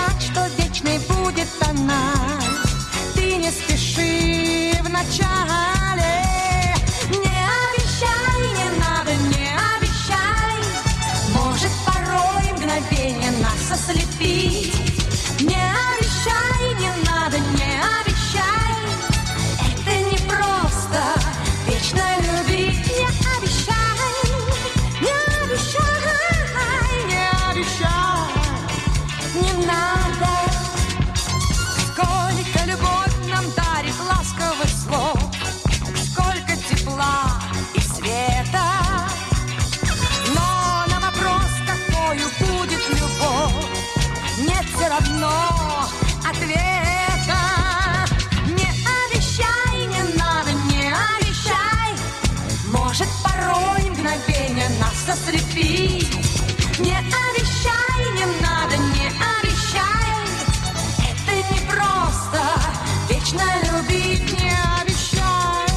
знать, что вечной будет она. Ты не спеши вначале. Не обещай, не надо, не обещай. Может порой мгновение нас ослепить. Не обещай, не надо, не обещай. Это не просто вечно любить. Не обещай, не обещай, не обещай. Не надо. Сколько любовь нам дарит ласковых слов, сколько тепла и света. Но на вопрос, какою будет любовь, нет все равно ответа. Не обещай, не надо, не обещай. Может порой мгновение нас ослепить. Не обещай, не надо, не обещай. Это не просто вечно любить. Не обещай.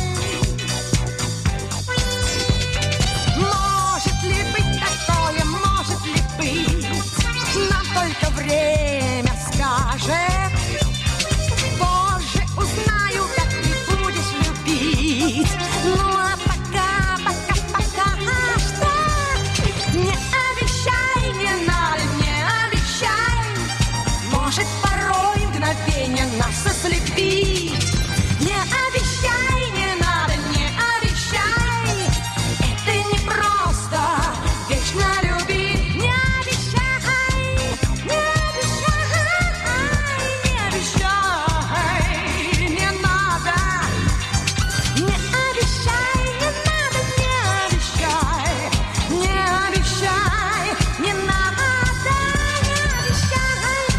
Может ли быть такое, может ли быть? Нам только время скажет. Позже узнаю, как ты будешь любить. Ну а пока что? Не обещай, не надо, не обещай. Может порой мгновение нас ослепить. Не обещай, не надо, не обещай. Это не просто вечно любить. Не обещай, не обещай, не обещай, не надо. Не обещай, не надо, не обещай. Не обещай, не надо,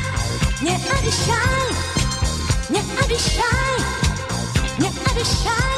не обещай. Не обещай, не обещай, не обещай.